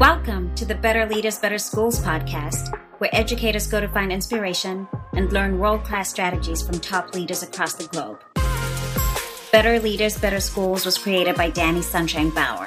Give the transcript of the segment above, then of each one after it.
Welcome to the Better Leaders, Better Schools podcast, where educators go to find inspiration and learn world-class strategies from top leaders across the globe. Better Leaders, Better Schools was created by Danny Sunshine Bauer.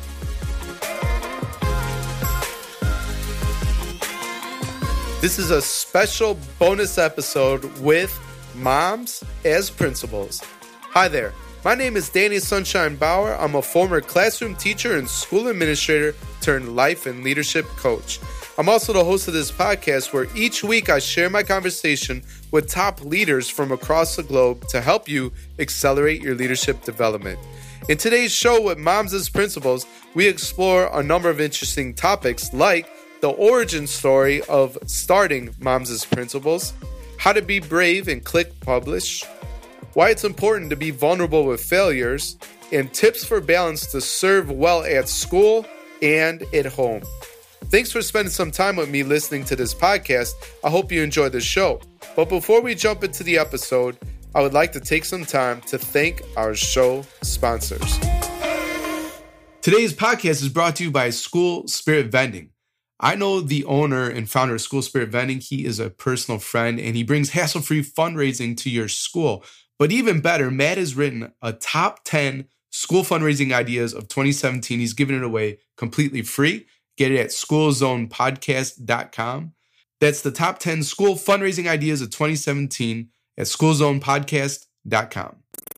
This is a special bonus episode with Moms as Principals. Hi there. My name is Danny Sunshine Bauer. I'm a former classroom teacher and school administrator turned life and leadership coach. I'm also the host of this podcast where each week I share my conversation with top leaders from across the globe to help you accelerate your leadership development. In today's show with Moms as Principals, we explore a number of interesting topics like the origin story of starting Moms as Principals, how to be brave and click publish, why it's important to be vulnerable with failures, and tips for balance to serve well at school and at home. Thanks for spending some time with me listening to this podcast. I hope you enjoy the show. But before we jump into the episode, I would like to take some time to thank our show sponsors. Today's podcast is brought to you by School Spirit Vending. I know the owner and founder of School Spirit Vending. He is a personal friend and he brings hassle-free fundraising to your school. But even better, Matt has written a top 10 school fundraising ideas of 2017. He's giving it away completely free. Get it at schoolzonepodcast.com. That's the top 10 school fundraising ideas of 2017 at schoolzonepodcast.com.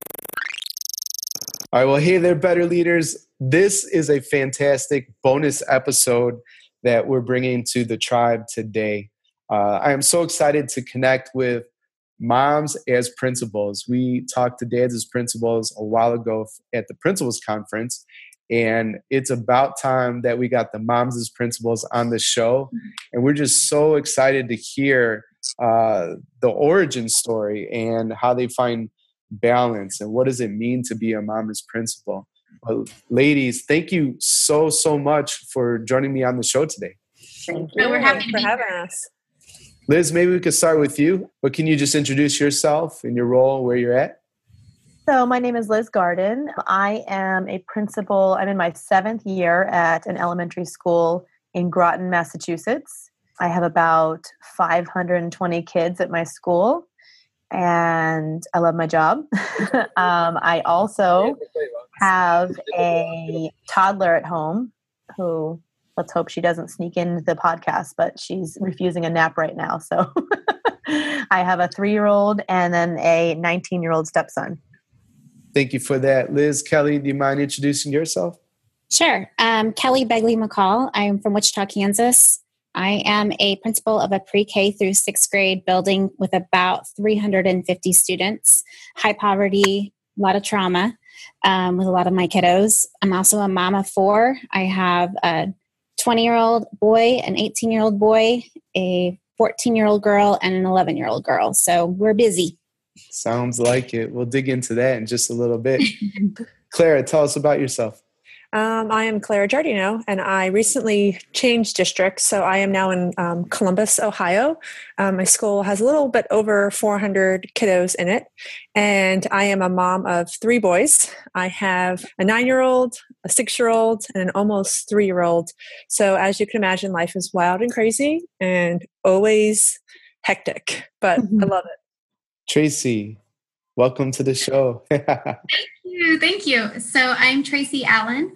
All right, well, hey there, Better Leaders. This is a fantastic bonus episode that we're bringing to the tribe today. I am so excited to connect with Moms as Principals. We talked to dads as principals a while ago at the Principals Conference, and it's about time that we got the Moms as Principals on the show. And we're just so excited to hear the origin story and how they find balance and what does it mean to be a mom as principal. Well, ladies, thank you so much for joining me on the show today. Thank you. We're happy for having us. Liz, maybe we could start with you. But can you just introduce yourself and your role, where you're at? So my name is Liz Garden. I am a principal. I'm in my 7th year at an elementary school in Groton, Massachusetts. I have about 520 kids at my school, and I love my job. I also have a toddler at home who, let's hope she doesn't sneak into the podcast, but she's refusing a nap right now. So I have a 3-year-old and then a 19-year-old stepson. Thank you for that. Liz, Kelly, do you mind introducing yourself? Sure. Kelly Begley McCall. I'm from Wichita, Kansas. I am a principal of a pre-K through 6th grade building with about 350 students, high poverty, a lot of trauma with a lot of my kiddos. I'm also a mom of 4. I have a 20-year-old boy, an 18-year-old boy, a 14-year-old girl, and an 11-year-old girl. So we're busy. Sounds like it. We'll dig into that in just a little bit. Clara, tell us about yourself. I am Clara Giardino, and I recently changed districts, so I am now in Columbus, Ohio. My school has a little bit over 400 kiddos in it, and I am a mom of 3 boys. I have a 9-year-old, a 6-year-old, and an almost 3-year-old. So as you can imagine, life is wild and crazy and always hectic, but I love it. Tracy, welcome to the show. Thank you. So I'm Tracy Allen.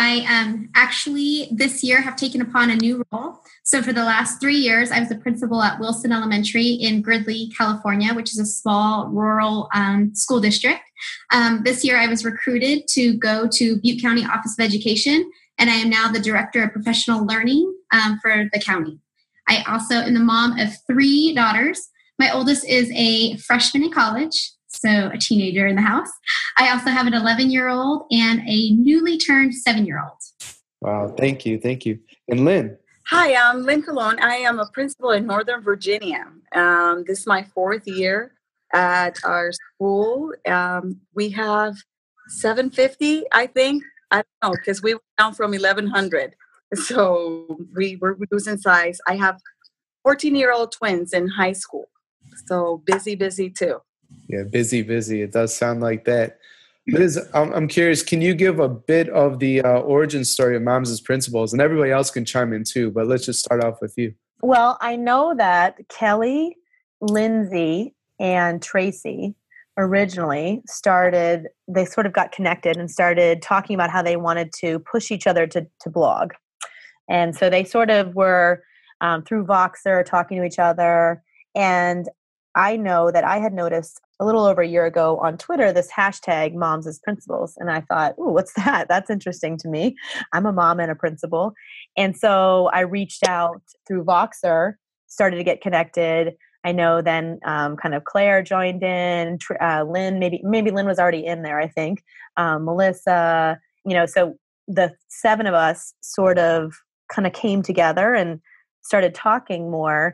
I actually this year have taken upon a new role. So for the last 3 years, I was a principal at Wilson Elementary in Gridley, California, which is a small rural school district. This year I was recruited to go to Butte County Office of Education, and I am now the Director of Professional Learning for the county. I also am the mom of 3 daughters. My oldest is a freshman in college, so a teenager in the house. I also have an 11-year-old and a newly turned 7-year-old. Wow, thank you. And Lynn? Hi, I'm Lynn Colon. I am a principal in Northern Virginia. This is my 4th year at our school. We have 750, I think. I don't know, because we went down from 1,100. So we were reducing size. I have 14-year-old twins in high school. So busy too. Yeah, busy. It does sound like that. Liz, I'm curious, can you give a bit of the origin story of Moms as Principals? And everybody else can chime in too, but let's just start off with you. Well, I know that Kelly, Lindsay, and Tracy originally they sort of got connected and started talking about how they wanted to push each other to blog. And so they sort of were through Voxer talking to each other. And I know that I had noticed a little over a year ago on Twitter this hashtag Moms as Principals. And I thought, ooh, what's that? That's interesting to me. I'm a mom and a principal. And so I reached out through Voxer, started to get connected. I know then kind of Claire joined in, Lynn, maybe Lynn was already in there, I think. Melissa, so the 7 of us sort of kind of came together and started talking more.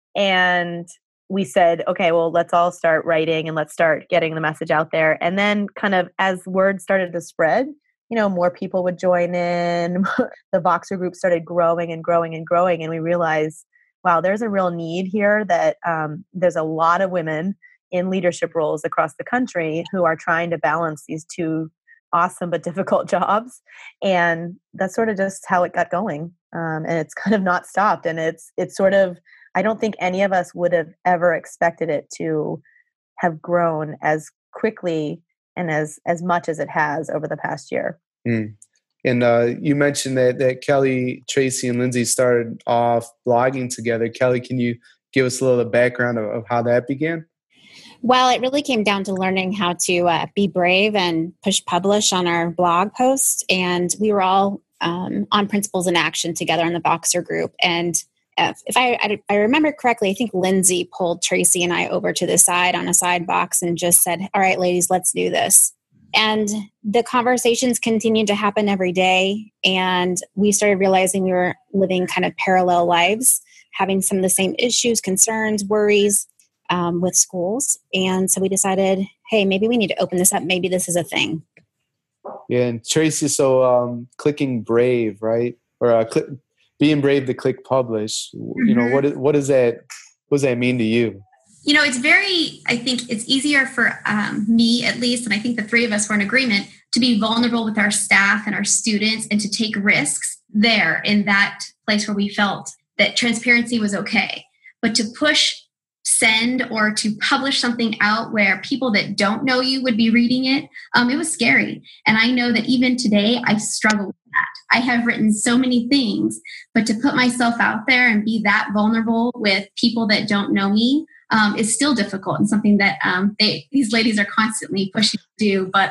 And we said, okay, well, let's all start writing and let's start getting the message out there. And then kind of as word started to spread, more people would join in. The Voxer group started growing and growing and growing. And we realized, wow, there's a real need here that there's a lot of women in leadership roles across the country who are trying to balance these 2 awesome but difficult jobs. And that's sort of just how it got going. And it's kind of not stopped. And it's sort of, I don't think any of us would have ever expected it to have grown as quickly and as much as it has over the past year. Mm. And you mentioned that Kelly, Tracy, and Lindsay started off blogging together. Kelly, can you give us a little background of how that began? Well, it really came down to learning how to be brave and push publish on our blog posts. And we were all on Principals in Action together in the Voxer group. And if I remember correctly, I think Lindsay pulled Tracy and I over to the side on a side box and just said, all right, ladies, let's do this. And the conversations continued to happen every day. And we started realizing we were living kind of parallel lives, having some of the same issues, concerns, worries with schools. And so we decided, hey, maybe we need to open this up. Maybe this is a thing. Yeah. And Tracy, so clicking brave, right? Or being brave to click publish, what does that mean to you? It's I think it's easier for me at least, and I think the 3 of us were in agreement, to be vulnerable with our staff and our students and to take risks there in that place where we felt that transparency was okay. But to push send or to publish something out where people that don't know you would be reading it, it was scary. And I know that even today I struggle with that. I have written so many things, but to put myself out there and be that vulnerable with people that don't know me is still difficult and something that these ladies are constantly pushing to do. But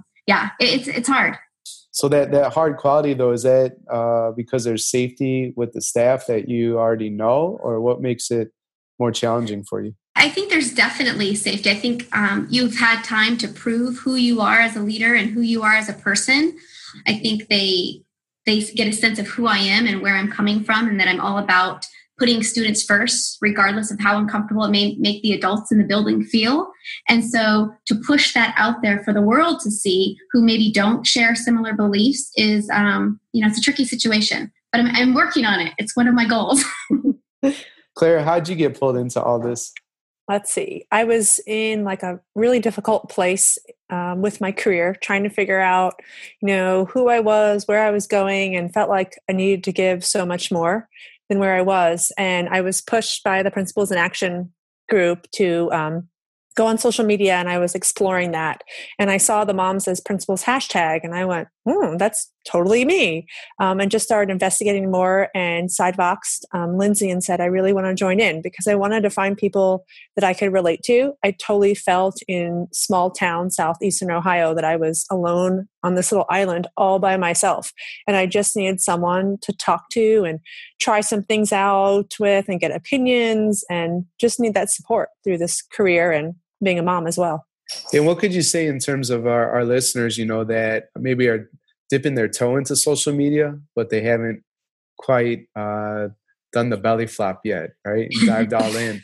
it's hard. So that hard quality though, is that because there's safety with the staff that you already know, or what makes it more challenging for you? I think there's definitely safety. I think you've had time to prove who you are as a leader and who you are as a person. I think they get a sense of who I am and where I'm coming from, and that I'm all about putting students first, regardless of how uncomfortable it may make the adults in the building feel. And so to push that out there for the world to see who maybe don't share similar beliefs is, it's a tricky situation. But I'm working on it. It's one of my goals. Claire, how'd you get pulled into all this? Let's see. I was in like a really difficult place with my career, trying to figure out, who I was, where I was going, and felt like I needed to give so much more than where I was. And I was pushed by the Principals in Action group to go on social media, and I was exploring that. And I saw the Moms as Principals hashtag, and I went, that's totally me. And just started investigating more and sideboxed Lindsay and said, I really want to join in because I wanted to find people that I could relate to. I totally felt in small town, southeastern Ohio, that I was alone on this little island all by myself. And I just needed someone to talk to and try some things out with and get opinions, and just need that support through this career and being a mom as well. And what could you say in terms of our listeners, that maybe are dipping their toe into social media, but they haven't quite done the belly flop yet, right? Dived all in.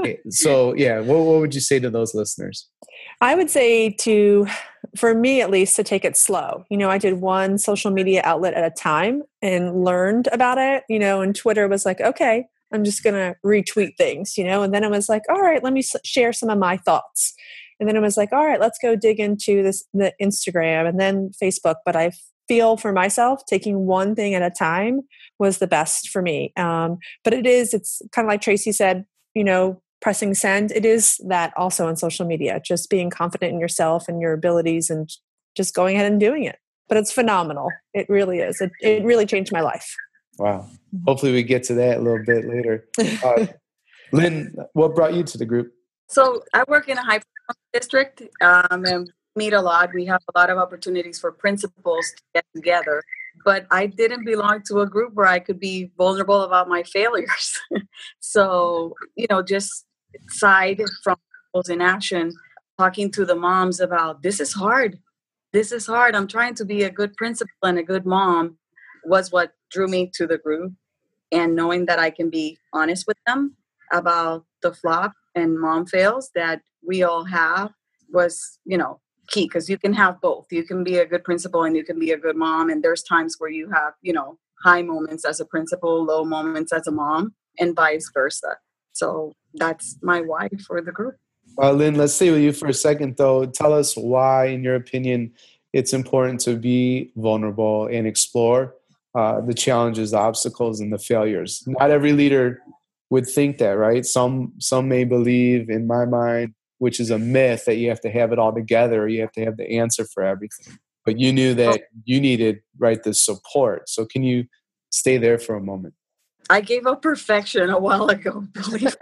So what would you say to those listeners? I would say for me at least, to take it slow. I did one social media outlet at a time and learned about it, and Twitter was like, okay, I'm just going to retweet things, and then I was like, all right, let me share some of my thoughts. And then it was like, all right, let's go dig into the Instagram and then Facebook. But I feel for myself, taking one thing at a time was the best for me. But it's kind of like Tracy said, pressing send. It is that also on social media, just being confident in yourself and your abilities and just going ahead and doing it. But it's phenomenal. It really is. It really changed my life. Wow. Hopefully we get to that a little bit later. Lynn, what brought you to the group? So I work in a high district and meet a lot. We have a lot of opportunities for principals to get together. But I didn't belong to a group where I could be vulnerable about my failures. So, just aside from Principals in Action, talking to the moms about this is hard. This is hard. I'm trying to be a good principal and a good mom was what drew me to the group. And knowing that I can be honest with them about the flop and mom fails that we all have was, key, because you can have both. You can be a good principal and you can be a good mom. And there's times where you have, high moments as a principal, low moments as a mom, and vice versa. So that's my why for the group. Lynn, let's stay with you for a second, though. Tell us why, in your opinion, it's important to be vulnerable and explore the challenges, the obstacles, and the failures. Not every leader would think that, right? Some may believe, in my mind, which is a myth, that you have to have it all together or you have to have the answer for everything. But you knew that you needed, right, the support. So can you stay there for a moment? I gave up perfection a while ago, believe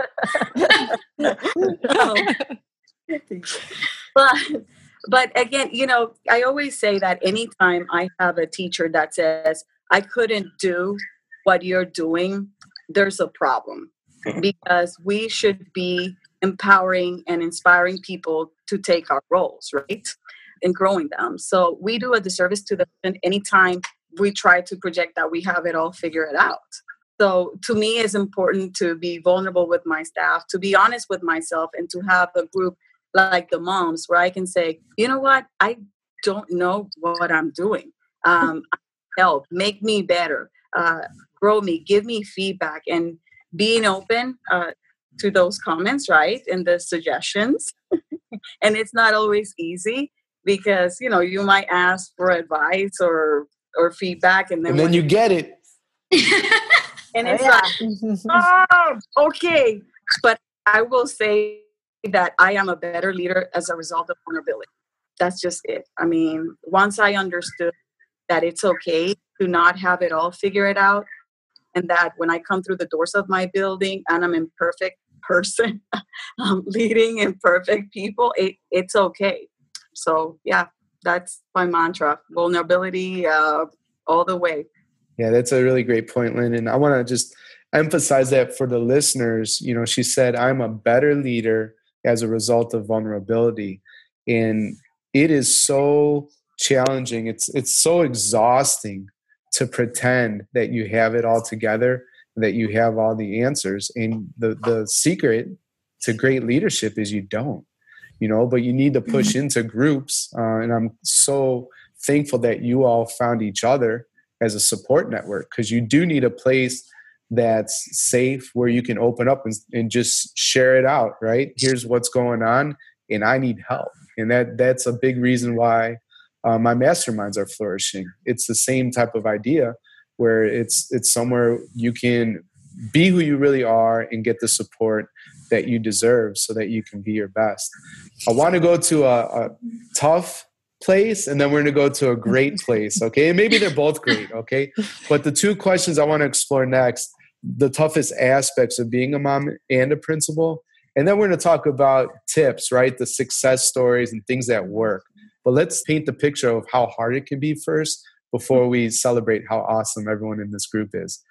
it. But again, I always say that anytime I have a teacher that says, I couldn't do what you're doing, there's a problem. Because we should be empowering and inspiring people to take our roles, right? And growing them. So we do a disservice to them anytime we try to project that we have it all figured out. So to me, it's important to be vulnerable with my staff, to be honest with myself, and to have a group like the moms where I can say, you know what, I don't know what I'm doing. Help, make me better, grow me, give me feedback, and being open to those comments, right, and the suggestions. And it's not always easy because, you might ask for advice or feedback. And then you get it. And it's okay. But I will say that I am a better leader as a result of vulnerability. That's just it. I mean, once I understood that it's okay to not have it all figured out, and that when I come through the doors of my building and I'm an imperfect person, leading imperfect people, it's okay. So yeah, that's my mantra. Vulnerability all the way. Yeah, that's a really great point, Lynn. And I want to just emphasize that for the listeners. She said, I'm a better leader as a result of vulnerability. And it is so challenging. It's so exhausting to pretend that you have it all together, that you have all the answers. And the secret to great leadership is you don't, but you need to push into groups. And I'm so thankful that you all found each other as a support network, because you do need a place that's safe where you can open up and just share it out, right? Here's what's going on and I need help. And that's a big reason why my masterminds are flourishing. It's the same type of idea where it's somewhere you can be who you really are and get the support that you deserve so that you can be your best. I want to go to a tough place and then we're going to go to a great place, okay? And maybe they're both great, okay? But the two questions I want to explore next, the toughest aspects of being a mom and a principal, and then we're going to talk about tips, right? The success stories and things that work. But let's paint the picture of how hard it can be first before we celebrate how awesome everyone in this group is.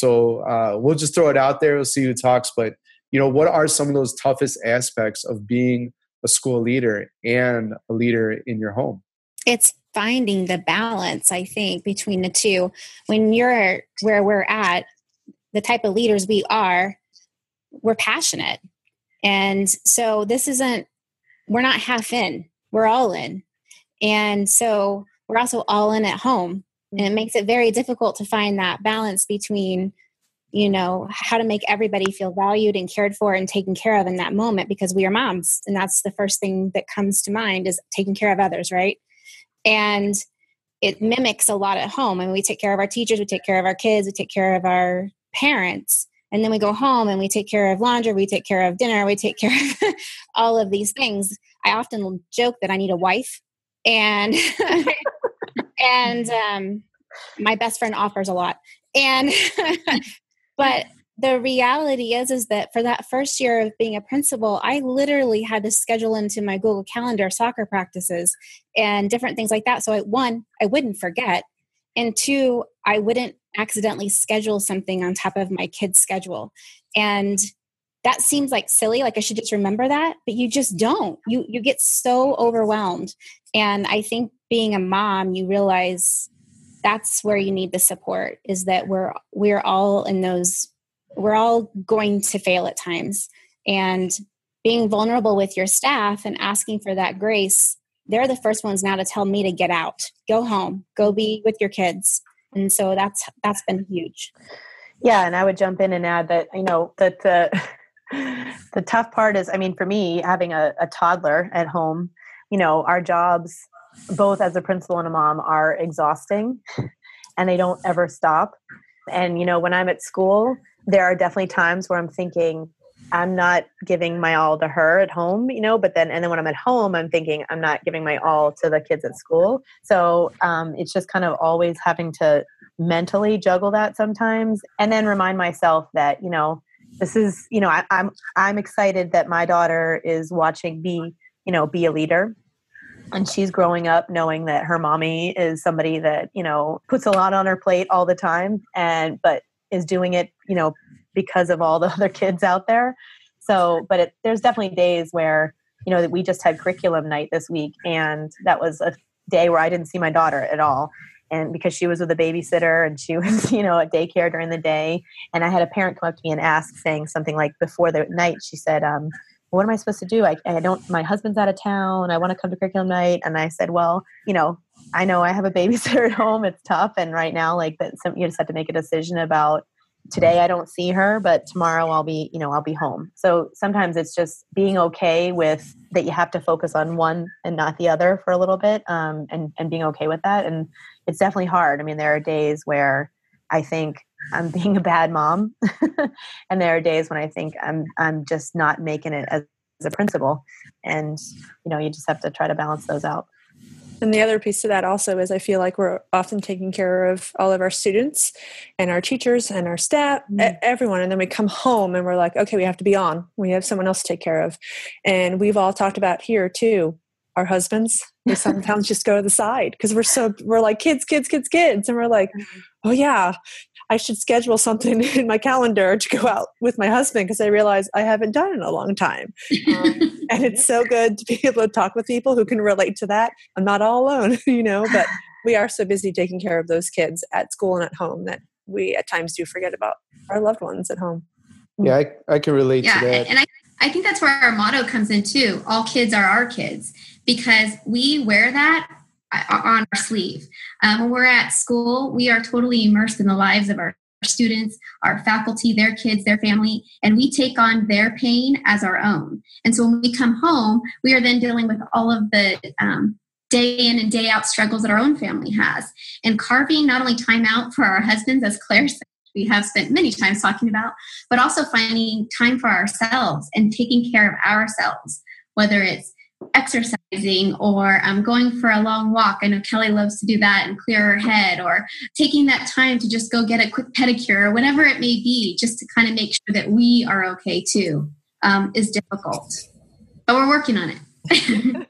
So we'll just throw it out there. We'll see who talks. But, what are some of those toughest aspects of being a school leader and a leader in your home? It's finding the balance, I think, between the two. When you're where we're at, the type of leaders we are, we're passionate. And so we're not half in, we're all in. And so we're also all in at home. And it makes it very difficult to find that balance between, how to make everybody feel valued and cared for and taken care of in that moment, because we are moms. And that's the first thing that comes to mind, is taking care of others, right? And it mimics a lot at home. And we take care of our teachers, we take care of our kids, we take care of our parents. And then we go home and we take care of laundry, we take care of dinner, we take care of all of these things. I often joke that I need a wife. And my best friend offers a lot. And but the reality is that for that first year of being a principal, I literally had to schedule into my Google Calendar soccer practices and different things like that. So one, I wouldn't forget. And two, I wouldn't accidentally schedule something on top of my kid's schedule. And that seems like silly, like I should just remember that, but you just don't. You get so overwhelmed. And I think being a mom, you realize that's where you need the support, is that we're all in those, we're all going to fail at times. And being vulnerable with your staff and asking for that grace, they're the first ones now to tell me to get out, go home, go be with your kids. And so that's been huge. Yeah. And I would jump in and add that, that the tough part is, for me, having a toddler at home, our jobs, both as a principal and a mom, are exhausting, and they don't ever stop. And, when I'm at school, there are definitely times where I'm thinking, I'm not giving my all to her at home, and then when I'm at home, I'm thinking I'm not giving my all to the kids at school. So it's just kind of always having to mentally juggle that sometimes, and then remind myself that, this is, I'm excited that my daughter is watching me, be a leader. And she's growing up knowing that her mommy is somebody that, puts a lot on her plate all the time, but is doing it, because of all the other kids out there. So, but there's definitely days where, that we just had curriculum night this week, and that was a day where I didn't see my daughter at all. And because she was with a babysitter and she was, at daycare during the day. And I had a parent come up to me and ask, saying something like, before the night, she said, what am I supposed to do? I don't, my husband's out of town. I want to come to curriculum night. And I said, well, I know I have a babysitter at home. It's tough. And right now, you just have to make a decision about, today I don't see her, but tomorrow I'll be home. So sometimes it's just being okay with that. You have to focus on one and not the other for a little bit, and being okay with that. And it's definitely hard. There are days where I think I'm being a bad mom, and there are days when I think I'm just not making it as a principal. And, you just have to try to balance those out. And the other piece to that also is I feel like we're often taking care of all of our students and our teachers and our staff, everyone. And then we come home and we're like, okay, we have to be on. We have someone else to take care of. And we've all talked about here too, our husbands, we sometimes just go to the side because we're like kids. And we're like, oh yeah, I should schedule something in my calendar to go out with my husband because I realize I haven't done it in a long time. And it's so good to be able to talk with people who can relate to that. I'm not all alone, but we are so busy taking care of those kids at school and at home that we at times do forget about our loved ones at home. Yeah, I can relate to that. And I think that's where our motto comes in too. All kids are our kids, because we wear that on our sleeve. When we're at school, we are totally immersed in the lives of our students, our faculty, their kids, their family, and we take on their pain as our own. And so when we come home, we are then dealing with all of the day in and day out struggles that our own family has. And carving not only time out for our husbands, as Claire said, we have spent many times talking about, but also finding time for ourselves and taking care of ourselves, whether it's exercising or going for a long walk. I know Kelly loves to do that and clear her head, or taking that time to just go get a quick pedicure or whatever it may be, just to kind of make sure that we are okay too, is difficult. But we're working on it.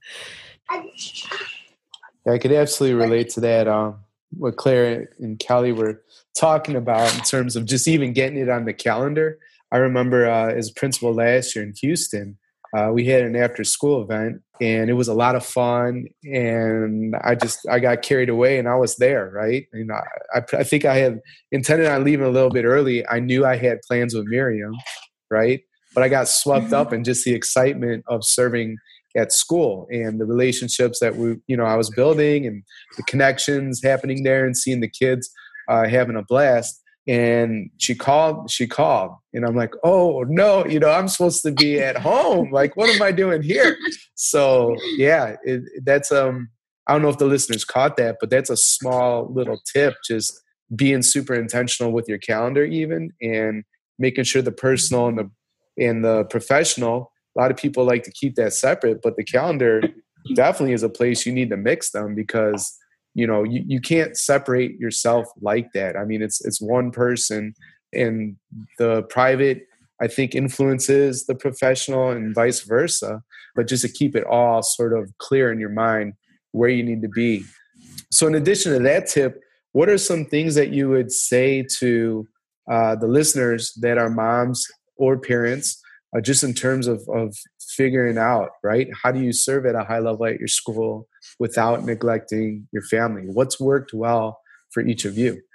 Yeah, I could absolutely relate to that. What Claire and Kelly were talking about in terms of just even getting it on the calendar. I remember as principal last year in Houston, we had an after-school event, and it was a lot of fun. And I got carried away, and I was there, right? And I think I had intended on leaving a little bit early. I knew I had plans with Miriam, right? But I got swept up in just the excitement of serving at school and the relationships that I was building and the connections happening there, and seeing the kids having a blast. And she called, and I'm like, oh no, I'm supposed to be at home. Like, what am I doing here? So yeah, that's, I don't know if the listeners caught that, but that's a small little tip, just being super intentional with your calendar even, and making sure the personal and the professional, a lot of people like to keep that separate, but the calendar definitely is a place you need to mix them, because you can't separate yourself like that. I mean, it's one person, and the private, I think, influences the professional and vice versa. But just to keep it all sort of clear in your mind where you need to be. So in addition to that tip, what are some things that you would say to the listeners that are moms or parents, just in terms of figuring out, right? How do you serve at a high level at your school without neglecting your family? What's worked well for each of you?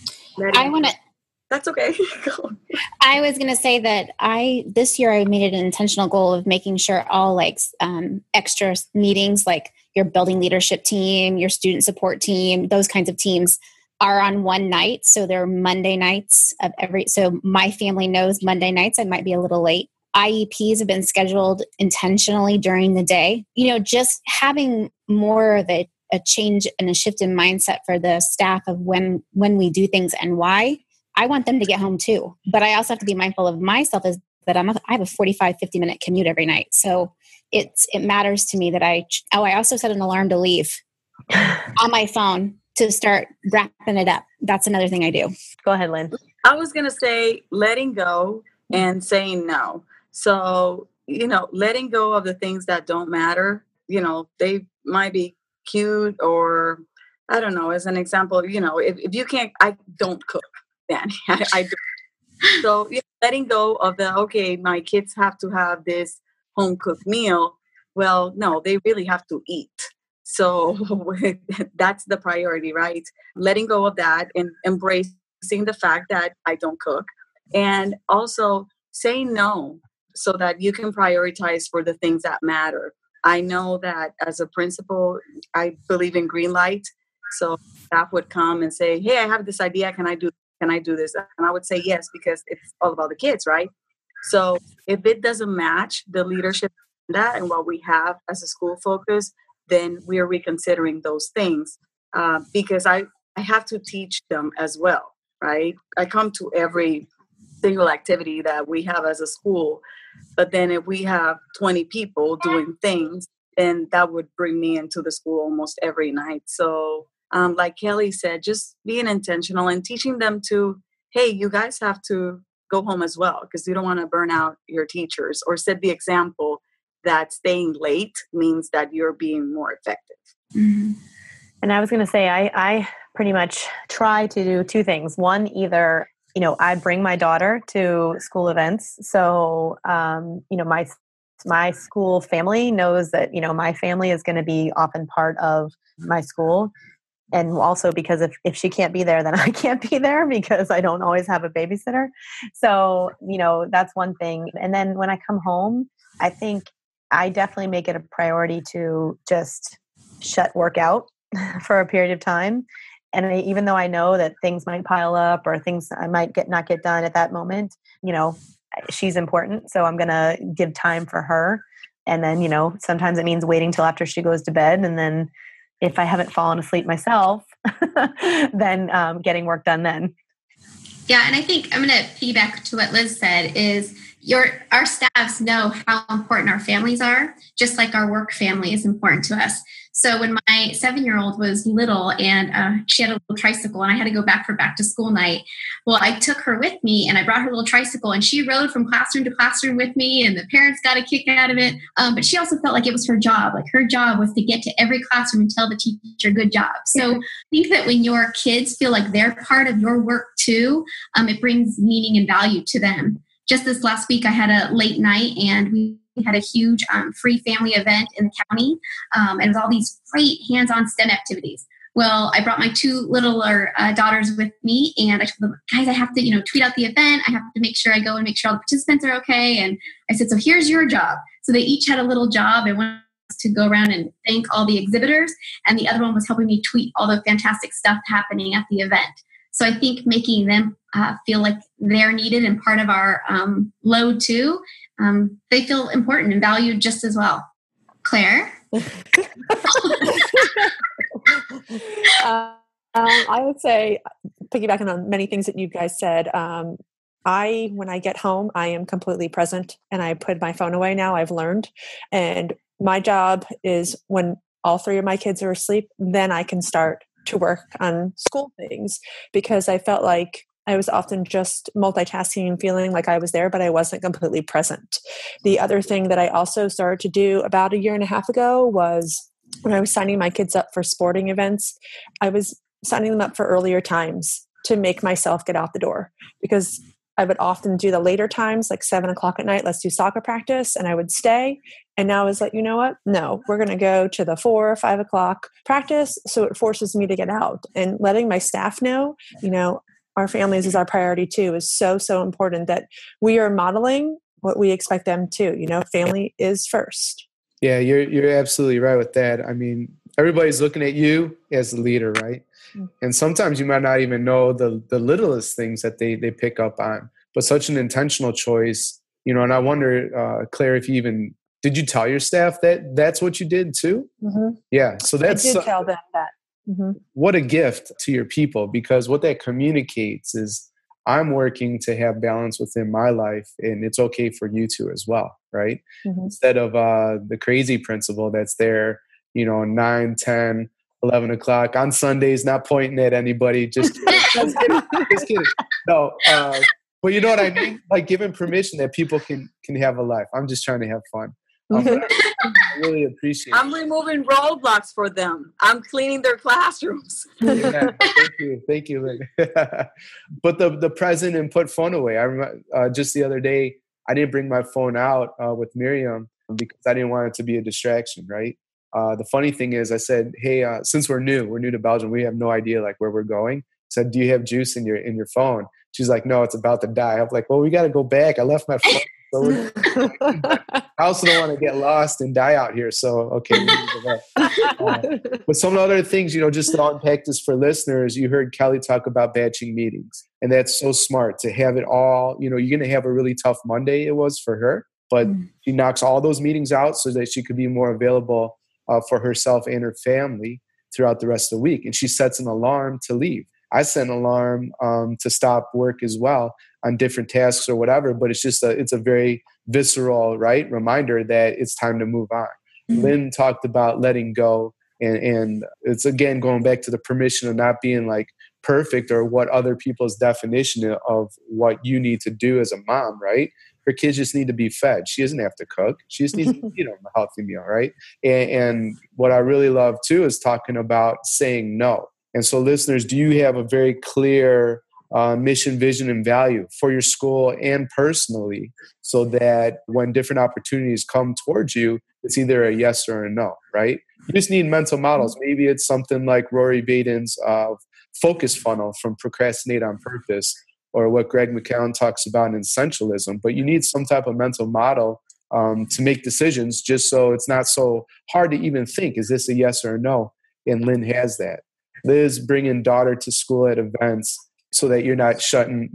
That's okay. I was going to say that this year I made an intentional goal of making sure all extra meetings, like your building leadership team, your student support team, those kinds of teams, are on one night. So they're Monday nights so my family knows Monday nights I might be a little late. IEPs have been scheduled intentionally during the day. Just having more of a change and a shift in mindset for the staff of when we do things and why. I want them to get home too. But I also have to be mindful of myself, is that I have a 45, 50-minute commute every night. So it matters to me that I also set an alarm to leave on my phone to start wrapping it up. That's another thing I do. Go ahead, Lynn. I was going to say letting go and saying no. So, letting go of the things that don't matter, they might be cute, or I don't know, as an example, if you can't, I don't cook, then I do. So letting go of okay, my kids have to have this home cooked meal. Well, no, they really have to eat. So that's the priority, right? Letting go of that and embracing the fact that I don't cook, and also saying no, so that you can prioritize for the things that matter. I know that as a principal, I believe in green light. So staff would come and say, hey, I have this idea. Can I do this? And I would say yes, because it's all about the kids, right? So if it doesn't match the leadership and what we have as a school focus, then we are reconsidering those things, because I have to teach them as well, right? I come to every single activity that we have as a school, but then if we have 20 people doing things, then that would bring me into the school almost every night. So like Kelly said, just being intentional and teaching them to, hey, you guys have to go home as well, because you don't want to burn out your teachers, or set the example that staying late means that you're being more effective. Mm-hmm. And I was going to say, I pretty much try to do two things. One, either I bring my daughter to school events. So, my school family knows that, my family is going to be often part of my school. And also because if she can't be there, then I can't be there, because I don't always have a babysitter. So, that's one thing. And then when I come home, I think I definitely make it a priority to just shut work out for a period of time. And even though I know that things might pile up, or things I might not get done at that moment, she's important. So I'm going to give time for her. And then, sometimes it means waiting till after she goes to bed. And then if I haven't fallen asleep myself, then getting work done then. Yeah, and I think I'm going to piggyback to what Liz said is our staffs know how important our families are, just like our work family is important to us. So when my 7-year-old was little and she had a little tricycle and I had to go back for back to school night, well, I took her with me and I brought her little tricycle and she rode from classroom to classroom with me, and the parents got a kick out of it. But she also felt like it was her job. Like her job was to get to every classroom and tell the teacher good job. So I think that when your kids feel like they're part of your work too, it brings meaning and value to them. Just this last week, I had a late night and we had a huge free family event in the county. And it was all these great hands-on STEM activities. Well, I brought my two littler daughters with me, and I told them, guys, I have to, tweet out the event. I have to make sure I go and make sure all the participants are okay. And I said, so here's your job. So they each had a little job, and one was to go around and thank all the exhibitors, and the other one was helping me tweet all the fantastic stuff happening at the event. So I think making them feel like they're needed and part of our load too, they feel important and valued just as well. Claire? I would say, piggybacking on many things that you guys said, when I get home, I am completely present and I put my phone away now, I've learned. And my job is when all three of my kids are asleep, then I can start to work on school things, because I felt like I was often just multitasking and feeling like I was there, but I wasn't completely present. The other thing that I also started to do about 1.5 years ago was when I was signing my kids up for sporting events, I was signing them up for earlier times to make myself get out the door, because I would often do the later times, like 7:00 at night, let's do soccer practice. And I would stay. And now I was like, you know what? No, we're going to go to the 4 or 5 o'clock practice. So it forces me to get out, and letting my staff know, our families is our priority too, is so, so important, that we are modeling what we expect them to, family is first. Yeah, you're absolutely right with that. I mean, everybody's looking at you as the leader, right? And sometimes you might not even know the littlest things that they pick up on, but such an intentional choice, and I wonder, Claire, if did you tell your staff that that's what you did too? Mm-hmm. Yeah. So I did tell them that. Mm-hmm. What a gift to your people, because what that communicates is I'm working to have balance within my life, and it's okay for you to as well, right? Mm-hmm. Instead of the crazy principal that's there, 9, 10, 11 o'clock on Sundays, not pointing at anybody. Just kidding. Just kidding. No, but you know what I mean? Like giving permission that people can have a life. I'm just trying to have fun. I really appreciate it. I'm removing roadblocks for them. I'm cleaning their classrooms. Yeah, thank you, Lynn. But the present and put phone away. I remember just the other day, I didn't bring my phone out with Miriam because I didn't want it to be a distraction, right? The funny thing is, I said, hey, since we're new to Belgium, we have no idea like where we're going. I said, do you have juice in your phone? She's like, no, it's about to die. I'm like, well, we got to go back. I left my phone. So I also don't want to get lost and die out here. So, okay. But some other things, just to unpack this for listeners, you heard Kelly talk about batching meetings. And that's so smart to have it all. You're going to have a really tough Monday, it was for her. But she knocks all those meetings out so that she could be more available for herself and her family throughout the rest of the week. And she sets an alarm to leave. I set an alarm to stop work as well on different tasks or whatever, but it's a very visceral, right, reminder that it's time to move on. Mm-hmm. Lynn talked about letting go, and it's again going back to the permission of not being like perfect or what other people's definition of what you need to do as a mom, right? Her kids just need to be fed. She doesn't have to cook. She just needs to eat them a healthy meal, right? And what I really love too is talking about saying no. And so listeners, do you have a very clear mission, vision, and value for your school and personally, so that when different opportunities come towards you, it's either a yes or a no, right? You just need mental models. Maybe it's something like Rory Vaden's focus funnel from Procrastinate on Purpose, or what Greg McKeown talks about in Essentialism. But you need some type of mental model to make decisions, just so it's not so hard to even think, is this a yes or a no? And Lynn has that. Liz, bringing daughter to school at events so that you're not shutting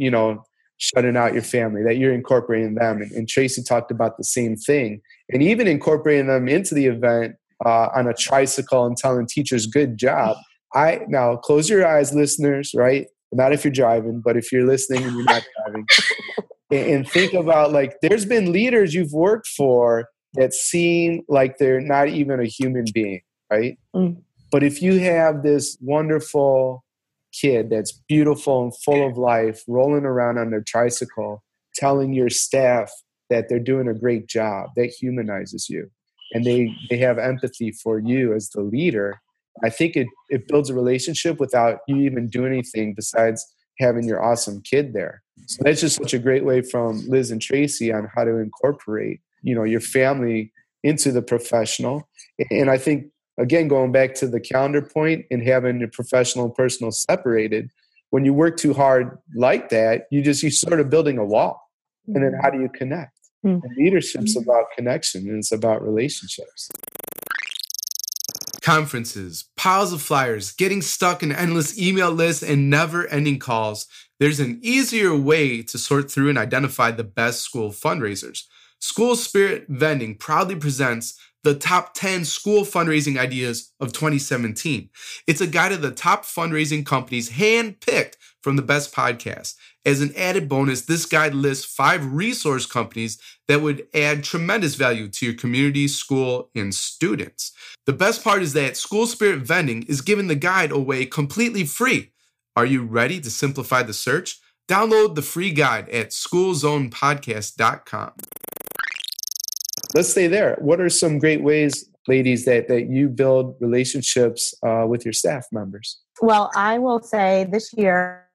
out your family, that you're incorporating them. And Tracy talked about the same thing. And even incorporating them into the event on a tricycle and telling teachers, good job. Now, close your eyes, listeners, right? Not if you're driving, but if you're listening and you're not driving. And think about, like, there's been leaders you've worked for that seem like they're not even a human being, right? Mm. But if you have this wonderful kid that's beautiful and full of life, rolling around on their tricycle, telling your staff that they're doing a great job, that humanizes you. And they have empathy for you as the leader. I think it builds a relationship without you even doing anything besides having your awesome kid there. So that's just such a great way from Liz and Tracy on how to incorporate, your family into the professional. And I think, again, going back to the calendar point and having your professional and personal separated, when you work too hard like that, you're sort of building a wall. And then how do you connect? And leadership's about connection, and it's about relationships. conferences, piles of flyers, getting stuck in endless email lists, and never-ending calls, there's an easier way to sort through and identify the best school fundraisers. School Spirit Vending proudly presents the top 10 school fundraising ideas of 2017. It's a guide of the top fundraising companies handpicked from the best podcasts. As an added bonus, this guide lists 5 resource companies that would add tremendous value to your community, school, and students. The best part is that School Spirit Vending is giving the guide away completely free. Are you ready to simplify the search? Download the free guide at schoolzonepodcast.com. Let's stay there. What are some great ways, ladies, that you build relationships with your staff members? Well, I will say this year,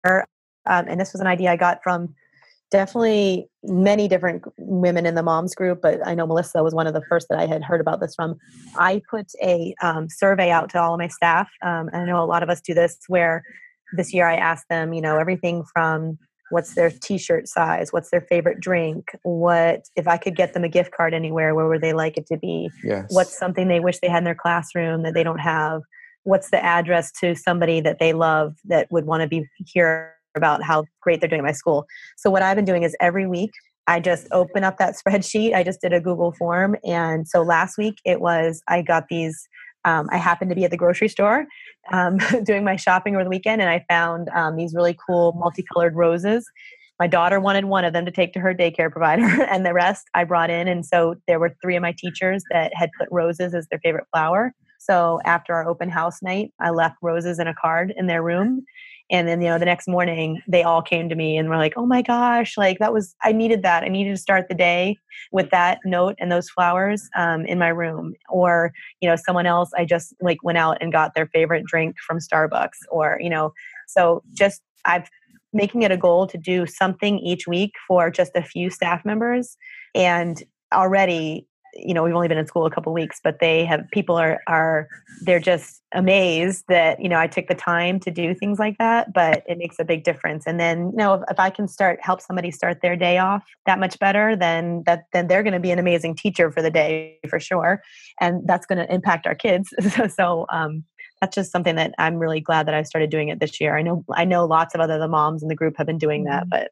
and this was an idea I got from definitely many different women in the moms group, but I know Melissa was one of the first that I had heard about this from. I put a survey out to all of my staff, and I know a lot of us do this, where this year I asked them, everything from what's their t-shirt size, what's their favorite drink, what if I could get them a gift card anywhere, where would they like it to be? Yes. What's something they wish they had in their classroom that they don't have? What's the address to somebody that they love that would want to hear about how great they're doing at my school? So what I've been doing is every week I just open up that spreadsheet. I just did a Google form. And so last week it was, I got these, I happened to be at the grocery store doing my shopping over the weekend, and I found these really cool multicolored roses. My daughter wanted one of them to take to her daycare provider, and the rest I brought in. And so there were 3 of my teachers that had put roses as their favorite flower. So after our open house night, I left roses in a card in their room. And then, the next morning they all came to me and were like, oh my gosh, I needed that. I needed to start the day with that note and those flowers in my room. Or, someone else, I just went out and got their favorite drink from Starbucks, or, so just I've making it a goal to do something each week for just a few staff members. And already, we've only been in school a couple of weeks, but people are they're just amazed that, I took the time to do things like that, but it makes a big difference. And then, if I can help somebody start their day off that much better, then they're going to be an amazing teacher for the day for sure. And that's going to impact our kids. So that's just something that I'm really glad that I started doing it this year. I know lots of the moms in the group have been doing that, but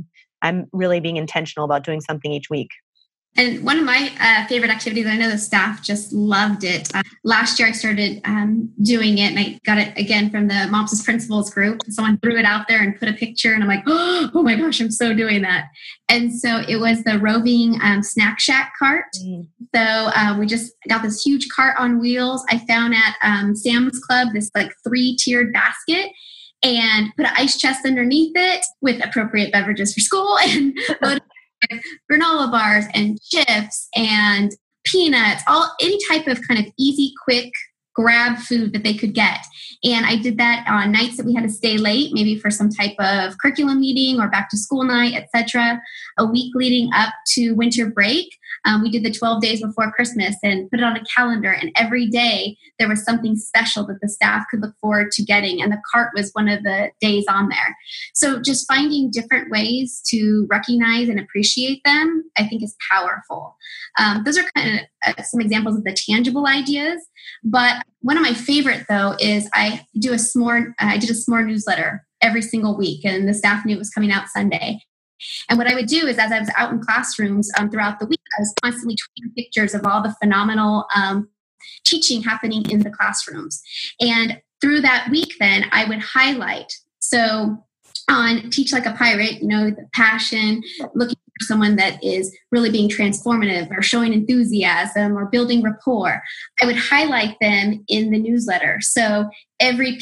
I'm really being intentional about doing something each week. And one of my favorite activities, I know the staff just loved it. Last year I started doing it, and I got it again from the Moms as Principals group. Someone threw it out there and put a picture, and I'm like, oh my gosh, I'm so doing that. And so it was the roving snack shack cart. So we just got this huge cart on wheels. I found at Sam's Club this 3-tiered basket, and put an ice chest underneath it with appropriate beverages for school, and granola bars and chips and peanuts, any type of kind of easy, quick grab food that they could get. And I did that on nights that we had to stay late, maybe for some type of curriculum meeting or back to school night, etc. A week leading up to winter break, we did the 12 days before Christmas and put it on a calendar. And every day there was something special that the staff could look forward to getting. And the cart was one of the days on there. So just finding different ways to recognize and appreciate them, I think is powerful. Those are kind of some examples of the tangible ideas. But one of my favorite, though, is I did a s'more newsletter every single week, and the staff knew it was coming out Sunday. And what I would do is, as I was out in classrooms throughout the week, I was constantly tweeting pictures of all the phenomenal teaching happening in the classrooms. And through that week, then, I would highlight. So on Teach Like a Pirate, the passion, looking for someone that is really being transformative or showing enthusiasm or building rapport, I would highlight them in the newsletter. So every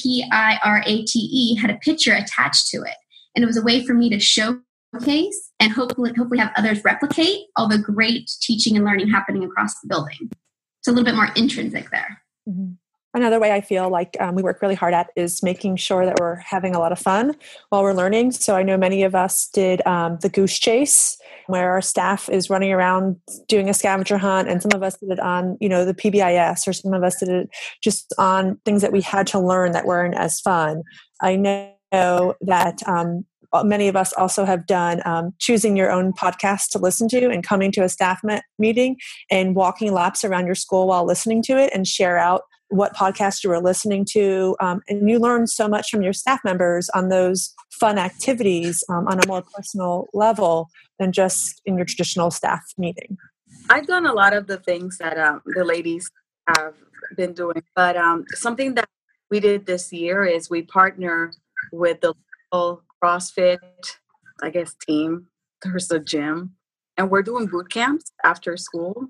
PIRATE had a picture attached to it. And it was a way for me to showcase and hopefully have others replicate all the great teaching and learning happening across the building. It's a little bit more intrinsic there. Mm-hmm. Another way I feel like we work really hard at is making sure that we're having a lot of fun while we're learning. So I know many of us did the Goose Chase, where our staff is running around doing a scavenger hunt, and some of us did it on, the PBIS, or some of us did it just on things that we had to learn that weren't as fun. I know that many of us also have done choosing your own podcast to listen to and coming to a staff meeting and walking laps around your school while listening to it, and share out what podcast you were listening to. And you learn so much from your staff members on those fun activities on a more personal level than just in your traditional staff meeting. I've done a lot of the things that the ladies have been doing, but something that we did this year is we partner with the local CrossFit, I guess, team. There's a gym, and we're doing boot camps after school.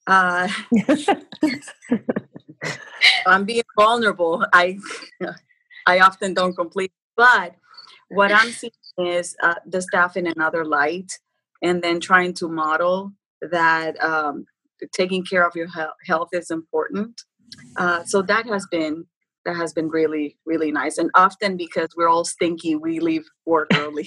I'm being vulnerable. I often don't complete, but what I'm seeing is the staff in another light, and then trying to model that taking care of your health is important. So that has been really, really nice. And often because we're all stinky, we leave work early.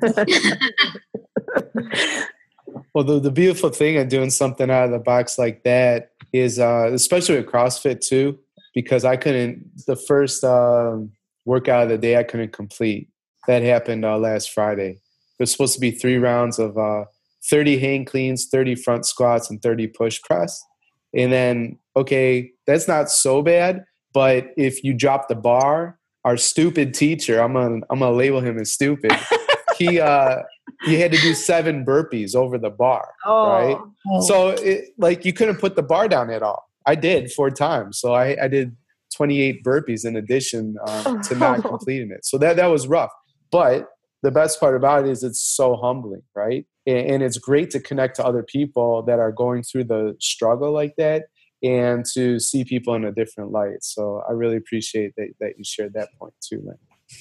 Well, the beautiful thing of doing something out of the box like that is, especially with CrossFit too, because the first workout of the day I couldn't complete. That happened last Friday. It was supposed to be 3 rounds of 30 hang cleans, 30 front squats, and 30 push press. And then, okay, that's not so bad, but if you drop the bar, our stupid teacher, I'm gonna label him as stupid. He had to do 7 burpees over the bar, right? Oh. So you couldn't put the bar down at all. I did 4 times, so I did 28 burpees in addition to not completing it. So that was rough. But the best part about it is it's so humbling, right? And it's great to connect to other people that are going through the struggle like that, and to see people in a different light. So I really appreciate that you shared that point too, Lynn.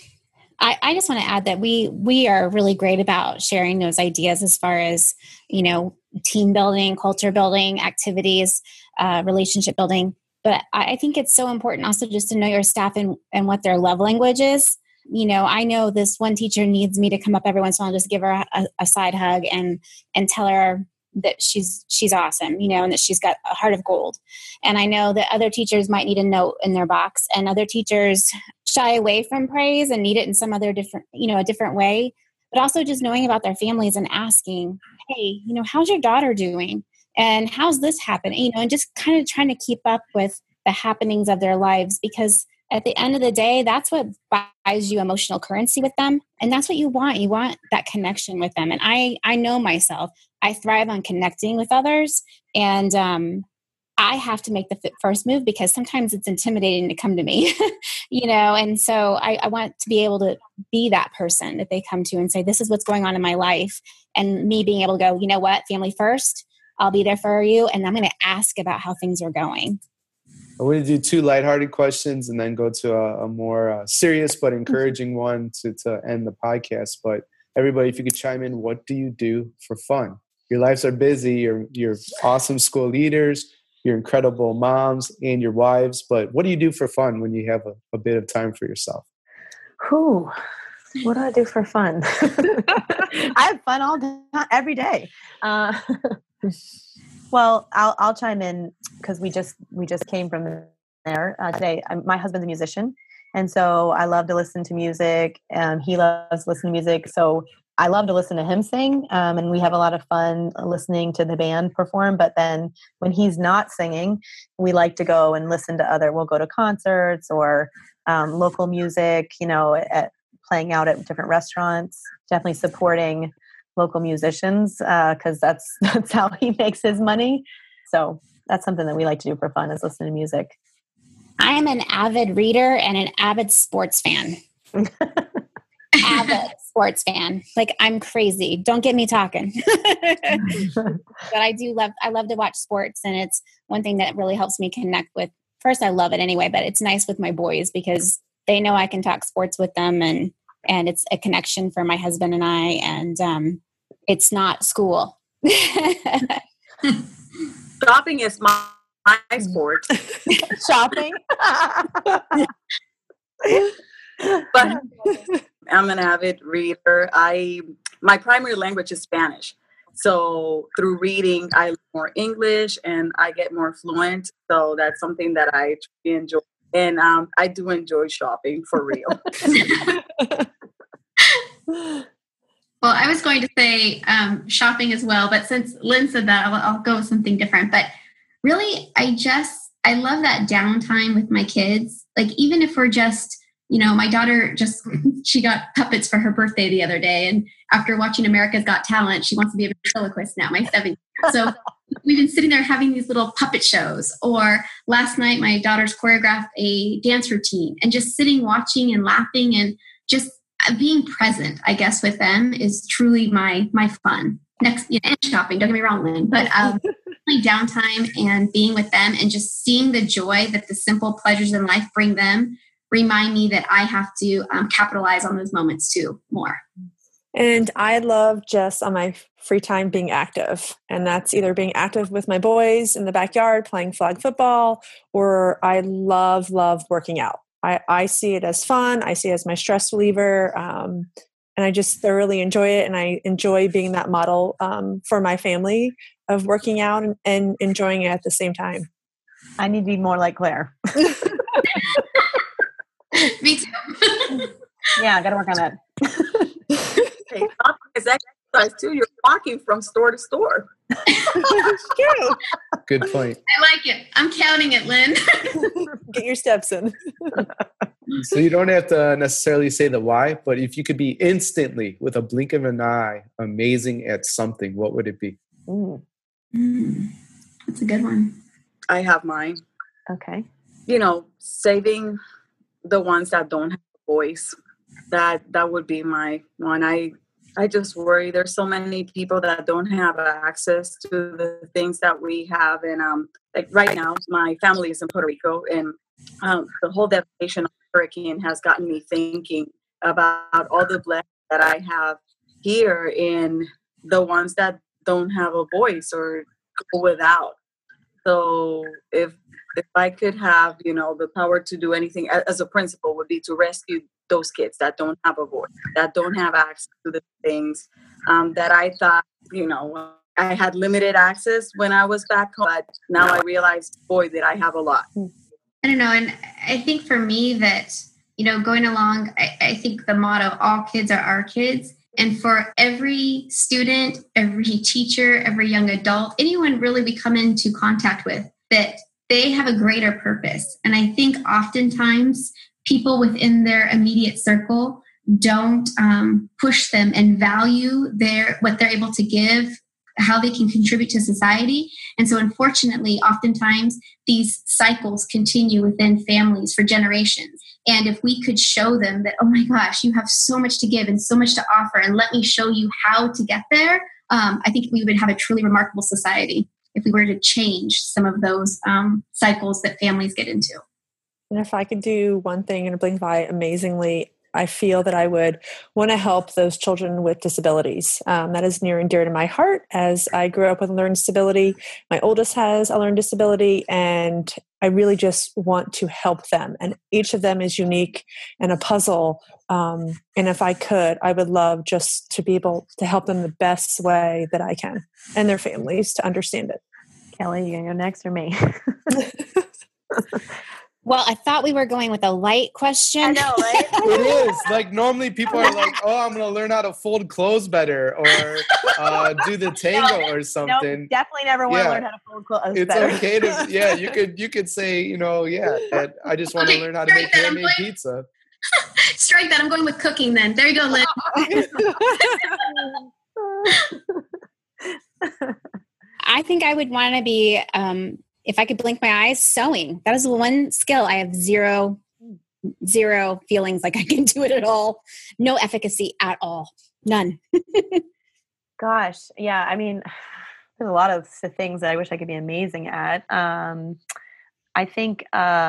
I just want to add that we are really great about sharing those ideas as far as, team building, culture building, activities, relationship building. But I think it's so important also just to know your staff and what their love language is. I know this one teacher needs me to come up every once in a while and just give her a side hug and tell her that she's awesome, and that she's got a heart of gold. And I know that other teachers might need a note in their box, and other teachers shy away from praise and need it in some other different, a different way. But also just knowing about their families and asking, hey, how's your daughter doing? And how's this happening? And just kind of trying to keep up with the happenings of their lives, because at the end of the day, that's what buys you emotional currency with them. And that's what you want. You want that connection with them. And I know myself, I thrive on connecting with others. And I have to make the first move because sometimes it's intimidating to come to me, and so I want to be able to be that person that they come to and say, this is what's going on in my life. And me being able to go, you know what, family first, I'll be there for you. And I'm going to ask about how things are going. I want to do 2 lighthearted questions and then go to a more serious but encouraging one to end the podcast. But everybody, if you could chime in, what do you do for fun? Your lives are busy. You're awesome school leaders. You're incredible moms and your wives. But what do you do for fun when you have a bit of time for yourself? What do I do for fun? I have fun all day, every day. Well, I'll chime in because we just came from there today. My husband's a musician, and so I love to listen to music. He loves listening to music, so I love to listen to him sing. And we have a lot of fun listening to the band perform. But then when he's not singing, we like to go and listen to we'll go to concerts or local music. Playing out at different restaurants. Definitely supporting local musicians because that's how he makes his money. So that's something that we like to do for fun, is listen to music. I am an avid reader and an avid sports fan. Avid sports fan. Like, I'm crazy. Don't get me talking. But I love to watch sports, and it's one thing that really helps me connect with. First, I love it anyway, but it's nice with my boys because they know I can talk sports with them, and it's a connection for my husband and I, and it's not school. Shopping is my sport. Shopping? But I'm an avid reader. My primary language is Spanish. So through reading, I learn more English and I get more fluent. So that's something that I truly enjoy. And I do enjoy shopping for real. Well, I was going to say shopping as well, but since Lynn said that, I'll go with something different. But really, I just I love that downtime with my kids. Like, even if we're just, my daughter she got puppets for her birthday the other day. And after watching America's Got Talent, she wants to be a ventriloquist now, my 7th. So we've been sitting there having these little puppet shows. Or last night, my daughter's choreographed a dance routine, and just sitting, watching and laughing and just being present, I guess, with them is truly my fun. Next, and shopping, don't get me wrong, Lynn, but downtime and being with them and just seeing the joy that the simple pleasures in life bring them remind me that I have to capitalize on those moments too more. And I love just on my free time being active. And that's either being active with my boys in the backyard, playing flag football, or I love working out. I see it as fun. I see it as my stress reliever. And I just thoroughly enjoy it. And I enjoy being that model for my family of working out and enjoying it at the same time. I need to be more like Claire. Me too. Yeah, I got to work on that. Hey, it's exercise too. You're walking from store to store. It's true. Good point. I like it. I'm counting it, Lynn. Get your steps in. So you don't have to necessarily say the why, but if you could be instantly, with a blink of an eye, amazing at something, what would it be? That's a good one. I have mine. Okay. Saving the ones that don't have a voice. That would be my one. I just worry. There's so many people that don't have access to the things that we have. And like right now, my family is in Puerto Rico, and the whole devastation of the hurricane has gotten me thinking about all the blessings that I have here in the ones that don't have a voice or go without. So if I could have, the power to do anything as a principal, would be to rescue those kids that don't have a voice, that don't have access to the things that I thought, I had limited access when I was back home. But now I realize, boy, that I have a lot. I don't know. And I think for me that, going along, I think the motto, all kids are our kids. And for every student, every teacher, every young adult, anyone really we come into contact with, that they have a greater purpose. And I think oftentimes people within their immediate circle don't push them and value what they're able to give, how they can contribute to society. And so unfortunately, oftentimes these cycles continue within families for generations. And if we could show them that, oh my gosh, you have so much to give and so much to offer, and let me show you how to get there, I think we would have a truly remarkable society if we were to change some of those cycles that families get into. And if I could do one thing in a blink of an eye amazingly, I feel that I would want to help those children with disabilities. That is near and dear to my heart, as I grew up with a learning disability. My oldest has a learning disability, and I really just want to help them. And each of them is unique and a puzzle. And if I could, I would love just to be able to help them the best way that I can, and their families to understand it. Kelly, you going to go next or me? Well, I thought we were going with a light question. I know, right? It is. Like, normally people are like, oh, I'm going to learn how to fold clothes better or do the tango or something. No, definitely never want to learn how to fold clothes it's better. Okay to, you could say, that I just want to learn how to make handmade pizza. Strike that. I'm going with cooking then. There you go, Lynn. I think I would want to be, if I could blink my eyes, sewing. That is one skill I have zero feelings like I can do it at all. No efficacy at all. None. Gosh. Yeah. I mean, there's a lot of things that I wish I could be amazing at. I think,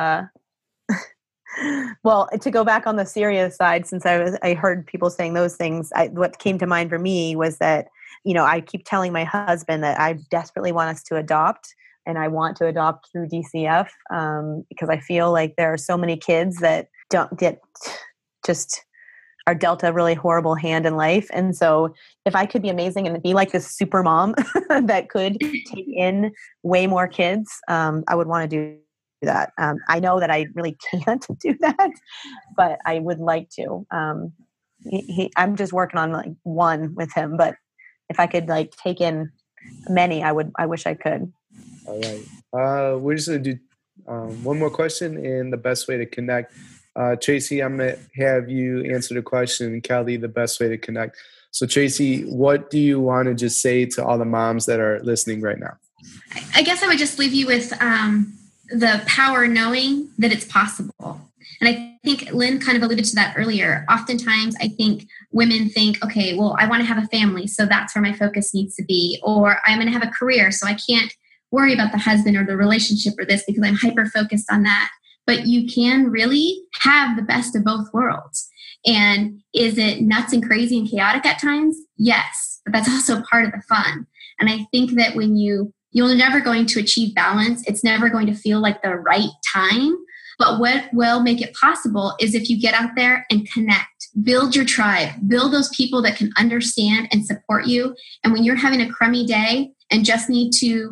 well, to go back on the serious side, since I heard people saying those things, what came to mind for me was that, I keep telling my husband that I desperately want us to adopt. And I want to adopt through DCF because I feel like there are so many kids that don't get are dealt a really horrible hand in life. And so if I could be amazing and be like this super mom that could take in way more kids, I would want to do that. I know that I really can't do that, but I would like to. I'm just working on like one with him, but if I could like take in many, I wish I could. All right. We're just going to do One more question and the best way to connect. Tracy, I'm going to have you answer the question, and Kelly, the best way to connect. So Tracy, what do you want to just say to all the moms that are listening right now? I guess I would just leave you with the power knowing that it's possible. And I think Lynn kind of alluded to that earlier. Oftentimes, I think women think, okay, well, I want to have a family, so that's where my focus needs to be. Or I'm going to have a career, so I can't worry about the husband or the relationship or this because I'm hyper-focused on that. But you can really have the best of both worlds. And is it nuts and crazy and chaotic at times? Yes, but that's also part of the fun. And I think that when you're never going to achieve balance, it's never going to feel like the right time. But what will make it possible is if you get out there and connect, build your tribe, build those people that can understand and support you. And when you're having a crummy day and just need to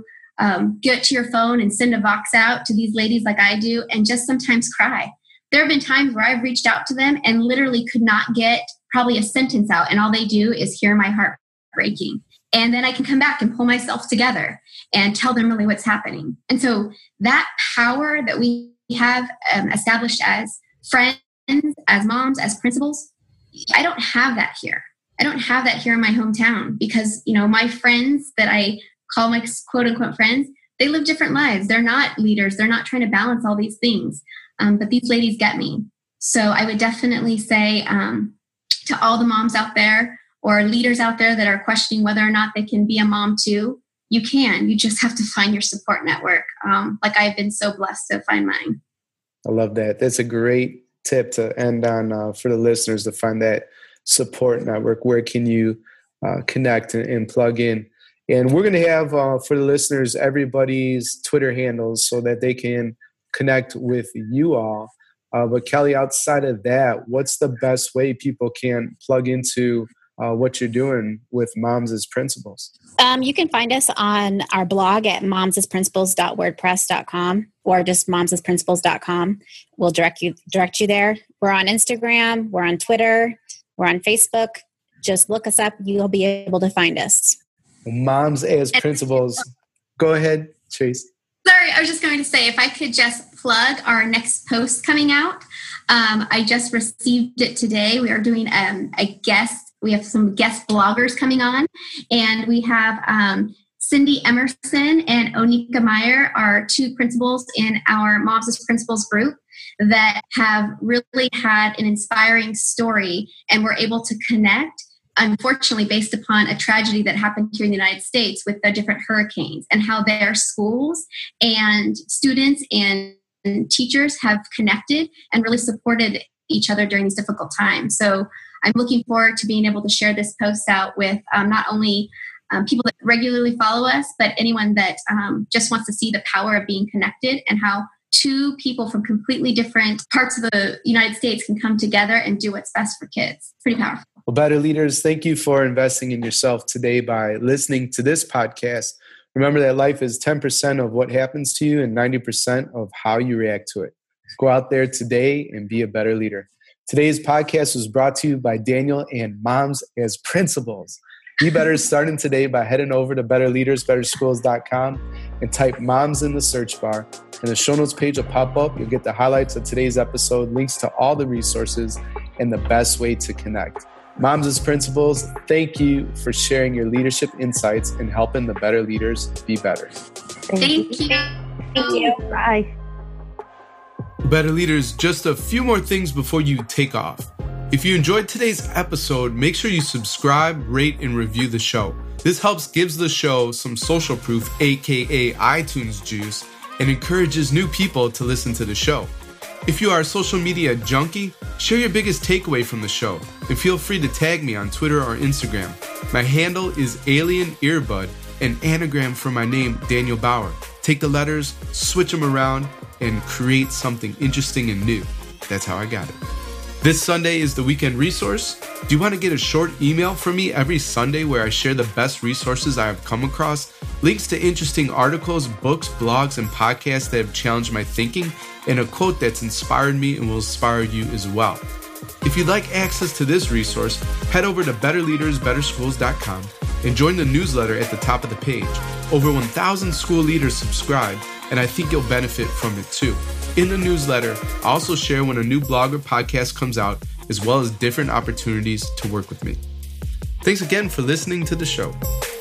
get to your phone and send a Vox out to these ladies like I do and just sometimes cry. There have been times where I've reached out to them and literally could not get probably a sentence out, and all they do is hear my heart breaking. And then I can come back and pull myself together and tell them really what's happening. And so that power that we have established as friends, as moms, as principals, I don't have that here. I don't have that here in my hometown because, my friends that I call my quote unquote friends, they live different lives. They're not leaders. They're not trying to balance all these things. But these ladies get me. So I would definitely say to all the moms out there or leaders out there that are questioning whether or not they can be a mom too, you can. You just have to find your support network. Like I've been so blessed to find mine. I love that. That's a great tip to end on for the listeners to find that support network. Where can you connect and plug in? And we're going to have, for the listeners, everybody's Twitter handles so that they can connect with you all. But Kelly, outside of that, what's the best way people can plug into what you're doing with Moms as Principals? You can find us on our blog at momsasprincipals.wordpress.com or just momsasprincipals.com. We'll direct you there. We're on Instagram. We're on Twitter. We're on Facebook. Just look us up. You'll be able to find us. Moms as Principals. Go ahead, Trace. Sorry, I was just going to say, if I could just plug our next post coming out. I just received it today. We are doing a guest. We have some guest bloggers coming on, and we have Cindy Emerson and Onika Meyer are two principals in our Moms as Principals group that have really had an inspiring story and were able to connect, unfortunately, based upon a tragedy that happened here in the United States with the different hurricanes, and how their schools and students and teachers have connected and really supported each other during these difficult times. So I'm looking forward to being able to share this post out with not only people that regularly follow us, but anyone that just wants to see the power of being connected and how two people from completely different parts of the United States can come together and do what's best for kids. Pretty powerful. Well, Better Leaders, thank you for investing in yourself today by listening to this podcast. Remember that life is 10% of what happens to you and 90% of how you react to it. Go out there today and be a better leader. Today's podcast was brought to you by Daniel and Moms as Principals. Be better starting today by heading over to betterleadersbetterschools.com and type moms in the search bar. And the show notes page will pop up. You'll get the highlights of today's episode, links to all the resources, and the best way to connect. Moms as Principals, thank you for sharing your leadership insights and helping the better leaders be better. Thank you. Thank you. Bye. Better Leaders, just a few more things before you take off. If you enjoyed today's episode, make sure you subscribe, rate, and review the show. This gives the show some social proof, aka iTunes juice, and encourages new people to listen to the show. If you are a social media junkie, share your biggest takeaway from the show, and feel free to tag me on Twitter or Instagram. My handle is Alien Earbud, an anagram for my name, Daniel Bauer. Take the letters, switch them around, and create something interesting and new. That's how I got it. This Sunday is the Weekend Resource. Do you want to get a short email from me every Sunday where I share the best resources I have come across, links to interesting articles, books, blogs, and podcasts that have challenged my thinking, and a quote that's inspired me and will inspire you as well? If you'd like access to this resource, head over to betterleadersbetterschools.com and join the newsletter at the top of the page. Over 1,000 school leaders subscribe, and I think you'll benefit from it too. In the newsletter, I also share when a new blog or podcast comes out, as well as different opportunities to work with me. Thanks again for listening to the show.